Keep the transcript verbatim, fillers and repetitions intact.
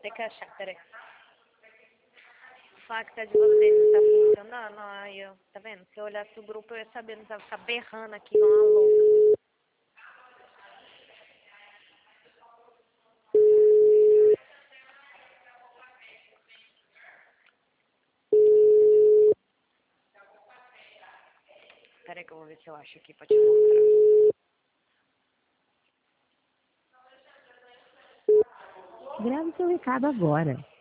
ter que achar, peraí. O fato de vocês não estar funcionando, aí, ó, tá vendo? Se eu olhasse o grupo, eu ia saber, não precisava ficar berrando aqui, igual uma louca. Peraí que eu vou ver se eu acho aqui pra te mostrar. Grave seu recado agora.